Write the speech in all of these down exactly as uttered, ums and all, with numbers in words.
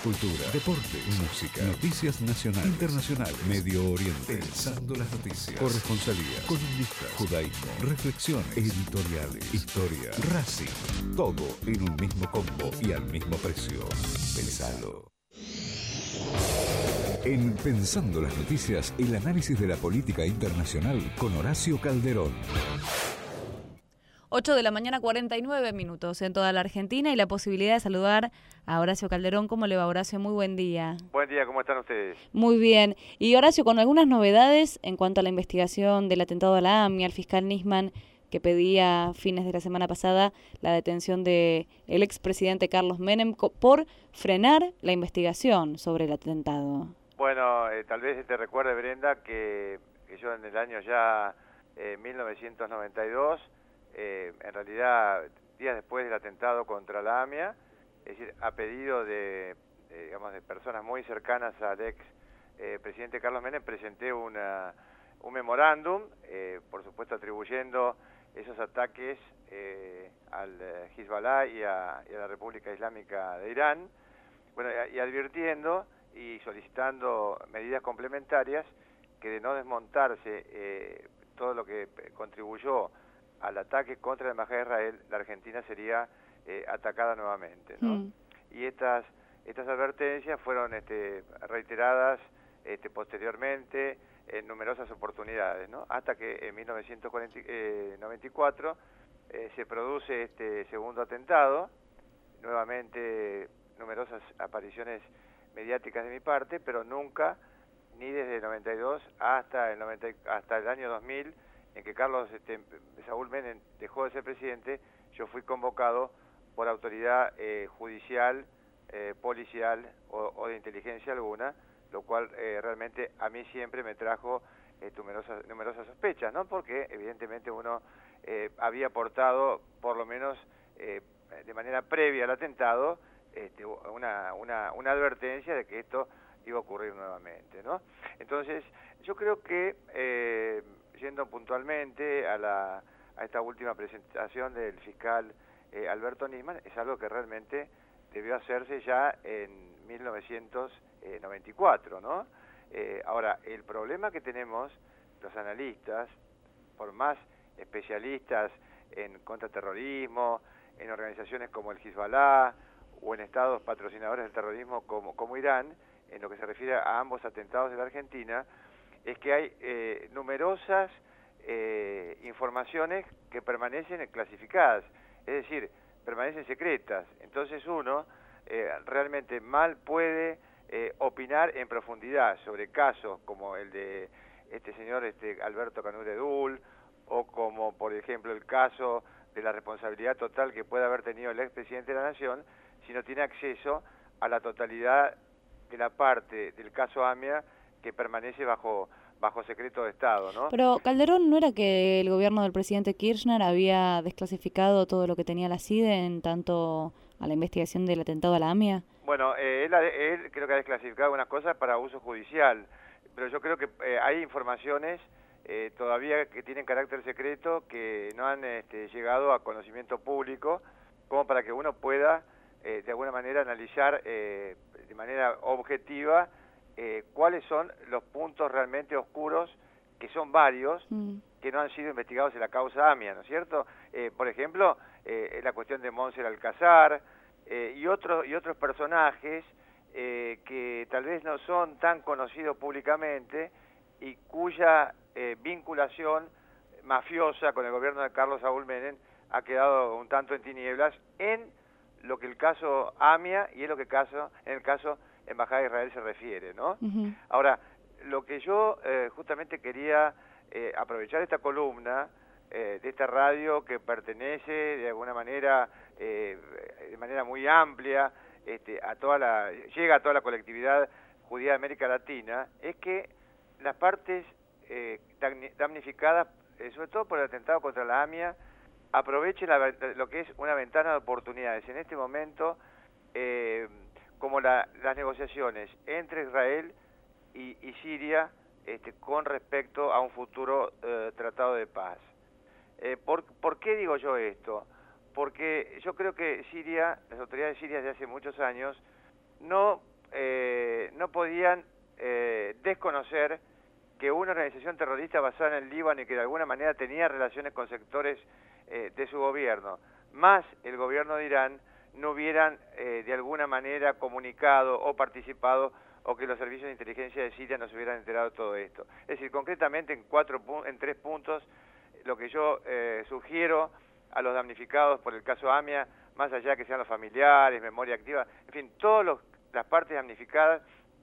cultura, deporte, música, noticias nacionales, internacional, Medio Oriente, pensando las noticias, corresponsalías, columnistas, judaísmo, reflexiones, editoriales, historia, Racing, todo en un mismo combo y al mismo precio. Pensalo. En Pensando las Noticias, el análisis de la política internacional con Horacio Calderón. ocho de la mañana, cuarenta y nueve minutos en toda la Argentina y la posibilidad de saludar a Horacio Calderón. ¿Cómo le va, Horacio? Muy buen día. Buen día, ¿cómo están ustedes? Muy bien. Y Horacio, con algunas novedades en cuanto a la investigación del atentado a la AMIA, al fiscal Nisman, que pedía fines de la semana pasada la detención de el expresidente Carlos Menem por frenar la investigación sobre el atentado. Bueno, eh, tal vez te recuerde, Brenda, que, que yo en el año ya eh, mil novecientos noventa y dos, eh, en realidad días después del atentado contra la AMIA, es decir, a pedido de, de, digamos, de personas muy cercanas al ex eh, presidente Carlos Menem, presenté una, un memorándum, eh, por supuesto atribuyendo esos ataques eh, al eh, Hezbollah y a, y a la República Islámica de Irán, bueno, y, y advirtiendo y solicitando medidas complementarias que de no desmontarse eh, todo lo que contribuyó al ataque contra la Embajada de Israel, la Argentina sería eh, atacada nuevamente, ¿no? Mm. Y estas estas advertencias fueron este, reiteradas este, posteriormente en numerosas oportunidades, ¿no? Hasta que en mil novecientos noventa y cuatro eh, se produce este segundo atentado, nuevamente numerosas apariciones mediáticas de mi parte, pero nunca, ni desde el noventa y dos hasta el, noventa, hasta el año dos mil, en que Carlos este, Saúl Menem dejó de ser presidente, yo fui convocado por autoridad eh, judicial, eh, policial o, o de inteligencia alguna, lo cual eh, realmente a mí siempre me trajo eh, numerosas, numerosas sospechas, ¿no? Porque evidentemente uno eh, había aportado, por lo menos eh, de manera previa al atentado, este, una, una, una advertencia de que esto iba a ocurrir nuevamente, ¿no? Entonces, yo creo que, eh, yendo puntualmente a, la, a esta última presentación del fiscal eh, Alberto Nisman, es algo que realmente debió hacerse ya en mil novecientos noventa y cuatro, ¿no? Eh, ahora, el problema que tenemos los analistas, por más especialistas en contraterrorismo, en organizaciones como el Hezbollah o en estados patrocinadores del terrorismo como, como Irán, en lo que se refiere a ambos atentados de la Argentina, es que hay eh, numerosas eh, informaciones que permanecen clasificadas, es decir, permanecen secretas. Entonces uno eh, realmente mal puede eh, opinar en profundidad sobre casos como el de este señor este Alberto Canuredul, o como por ejemplo el caso de la responsabilidad total que puede haber tenido el expresidente de la Nación, si no tiene acceso a la totalidad de la parte del caso AMIA que permanece bajo bajo secreto de Estado, ¿no? Pero Calderón, ¿no era que el gobierno del presidente Kirchner había desclasificado todo lo que tenía la C I D E en tanto a la investigación del atentado a la AMIA? Bueno, eh, él, él creo que ha desclasificado algunas cosas para uso judicial, pero yo creo que eh, hay informaciones eh, todavía que tienen carácter secreto que no han este, llegado a conocimiento público, como para que uno pueda eh, de alguna manera analizar eh, de manera objetiva eh, cuáles son los puntos realmente oscuros, que son varios, mm. que no han sido investigados en la causa AMIA, ¿no es cierto? Eh, por ejemplo, eh, la cuestión de Monser Alcázar eh, y, otros y otros personajes eh, que tal vez no son tan conocidos públicamente y cuya eh, vinculación mafiosa con el gobierno de Carlos Saúl Menem ha quedado un tanto en tinieblas en lo que el caso AMIA y en lo que caso en el caso Embajada de Israel se refiere, ¿no? Uh-huh. Ahora, lo que yo eh, justamente quería eh, aprovechar esta columna eh, de esta radio que pertenece de alguna manera, eh, de manera muy amplia, este, a toda la, llega a toda la colectividad judía de América Latina, es que las partes eh, damnificadas, eh, sobre todo por el atentado contra la AMIA, aprovechen la, lo que es una ventana de oportunidades. En este momento, eh, como la, las negociaciones entre Israel y, y Siria este, con respecto a un futuro eh, tratado de paz. Eh, ¿por, ¿Por qué digo yo esto? Porque yo creo que Siria, las autoridades sirias de hace muchos años, no eh, no podían eh, desconocer que una organización terrorista basada en el Líbano y que de alguna manera tenía relaciones con sectores eh, de su gobierno, más el gobierno de Irán, no hubieran eh, de alguna manera comunicado o participado, o que los servicios de inteligencia de Siria no se hubieran enterado de todo esto. Es decir, concretamente en, cuatro, en tres puntos, lo que yo eh, sugiero a los damnificados por el caso AMIA, más allá que sean los familiares, memoria activa, en fin, todas las partes damnificadas,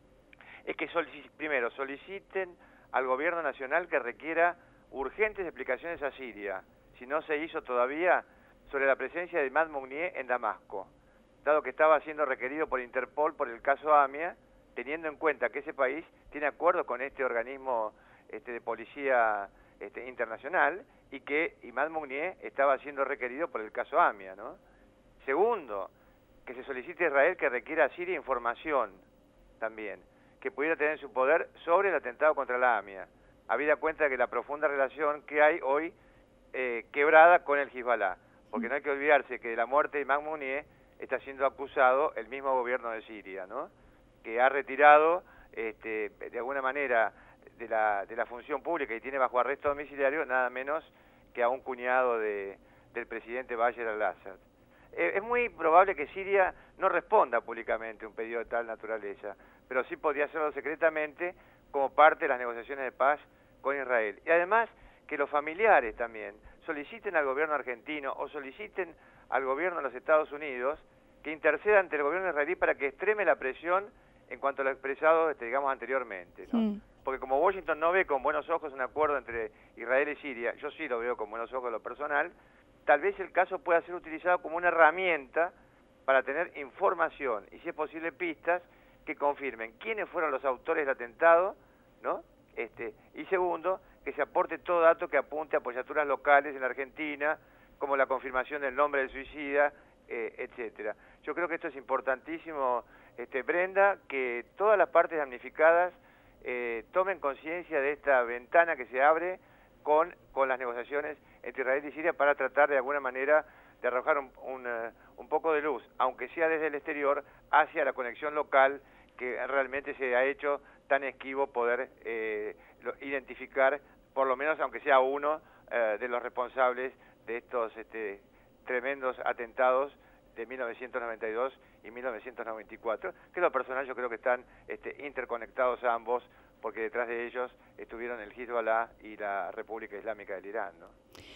es que solic primero soliciten al gobierno nacional que requiera urgentes explicaciones a Siria, si no se hizo todavía, sobre la presencia de Imad Mounier en Damasco, dado que estaba siendo requerido por Interpol por el caso AMIA, teniendo en cuenta que ese país tiene acuerdos con este organismo este, de policía este, internacional y que Imad Mounier estaba siendo requerido por el caso AMIA, ¿no? Segundo, que se solicite a Israel que requiera a Siria información también, que pudiera tener en su poder sobre el atentado contra la AMIA, habida cuenta de que la profunda relación que hay hoy eh, quebrada con el Hezbollah, porque no hay que olvidarse que de la muerte de Imad Mounier está siendo acusado el mismo gobierno de Siria, ¿no?, que ha retirado este, de alguna manera de la, de la función pública y tiene bajo arresto domiciliario nada menos que a un cuñado de, del presidente Bashar al-Assad. Eh, es muy probable que Siria no responda públicamente a un pedido de tal naturaleza, pero sí podría hacerlo secretamente como parte de las negociaciones de paz con Israel. Y además que los familiares también soliciten al gobierno argentino o soliciten al gobierno de los Estados Unidos que interceda ante el gobierno israelí para que extreme la presión en cuanto a lo expresado, este, digamos, anteriormente, ¿no? Sí. Porque como Washington no ve con buenos ojos un acuerdo entre Israel y Siria, yo sí lo veo con buenos ojos en lo personal, tal vez el caso pueda ser utilizado como una herramienta para tener información y, si es posible, pistas que confirmen quiénes fueron los autores del atentado, ¿no? Este, y segundo, que se aporte todo dato que apunte a apoyaturas locales en la Argentina, como la confirmación del nombre del suicida, eh, etcétera. Yo creo que esto es importantísimo, este, Brenda, que todas las partes damnificadas eh, tomen conciencia de esta ventana que se abre con, con las negociaciones entre Israel y Siria para tratar de alguna manera de arrojar un, un, uh, un poco de luz, aunque sea desde el exterior, hacia la conexión local que realmente se ha hecho tan esquivo poder eh, lo, identificar, por lo menos aunque sea uno eh, de los responsables de estos este, tremendos atentados de mil novecientos noventa y dos y mil novecientos noventa y cuatro, que lo personal yo creo que están este, interconectados ambos, porque detrás de ellos estuvieron el Hezbollah y la República Islámica del Irán, ¿no?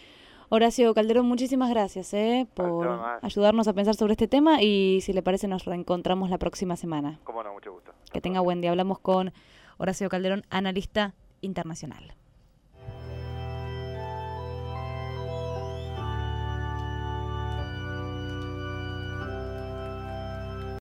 Horacio Calderón, muchísimas gracias eh, por ayudarnos a pensar sobre este tema y si le parece nos reencontramos la próxima semana. Cómo no, mucho gusto. Que tenga buen día. Hablamos con Horacio Calderón, analista internacional.